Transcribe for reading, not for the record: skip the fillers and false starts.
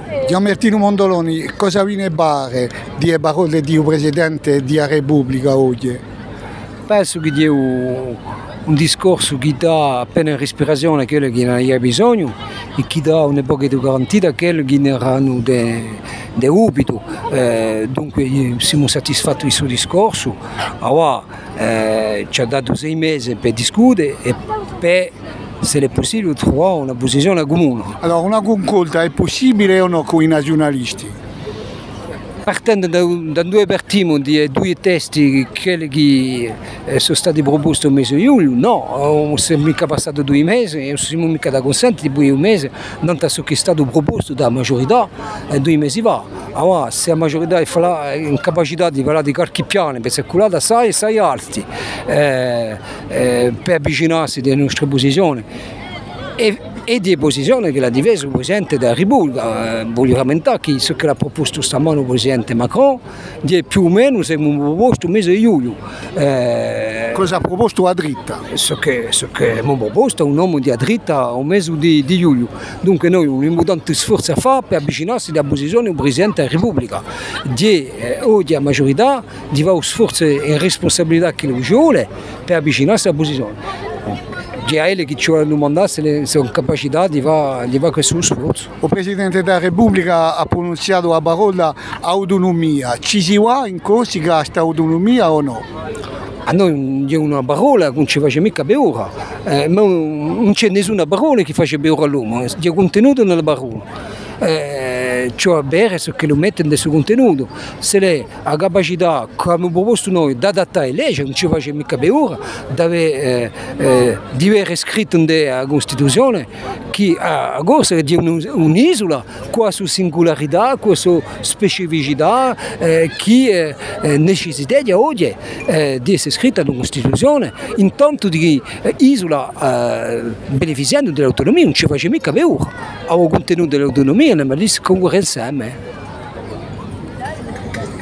Gianmartino Mondoloni, cosa vi ne pare di parole di Presidente della Repubblica oggi? Penso che dia un discorso che dà appena respirazione a quello che ne ha bisogno e che dà un po' di garantia a quello che ne hanno di ubito. Dunque siamo soddisfatti del suo discorso. Allora, ci ha dato 6 mesi per discutere e per, se è possibile, trovare una posizione comune. Allora, una consulta è possibile o no con i nazionalisti? Partendo da due partimenti, due testi che sono stati proposti il mese di luglio, no, non siamo mica passati 2 mesi, non siamo mica da consentire poi un mese, non è che è stato proposto dalla maggiorità 2 mesi fa. Allora, se la maggiorità è in capacità di parlare di qualche piano, per circolare assai alti, per avvicinarsi alle nostre posizioni, e di posizione che l'ha difeso il Presidente della Repubblica. Voglio rammentare che ciò che l'ha proposto stamane il Presidente Macron di più o meno siamo proposto il mese di luglio. Cosa ha proposto a dritta? Ciò che abbiamo proposto è un uomo di a dritta al mese di luglio. Dunque noi abbiamo tanti sforzi a fare per avvicinarsi alla posizione del Presidente della Repubblica. Oggi la maggiorità di fare sforzi e responsabilità che lui vuole per avvicinarsi alla posizione. È a ele che ci hanno domandato se sono capacità di fare questo sforzo. Il Presidente della Repubblica ha pronunciato la parola autonomia. Ci si va in Corsica questa autonomia o no? A noi non c'è una parola che non ci face mica beura, ma non c'è nessuna parola che faccia beura all'uomo, c'è contenuto nella parola. Cioè bere ciò che lo mette nel suo contenuto. Se lei ha capacità, come abbiamo proposto noi, di adattare legge, non ci face mica beura, di avere scritto nella Costituzione che a Corsa è un'isola con la sua singolarità, con la sua specificità, che necessità di oggi di essere scritta nella Costituzione, intanto di isola beneficiando dell'autonomia non ci face mica beura. Il contenuto dell'autonomia, ma lì si concorre insieme.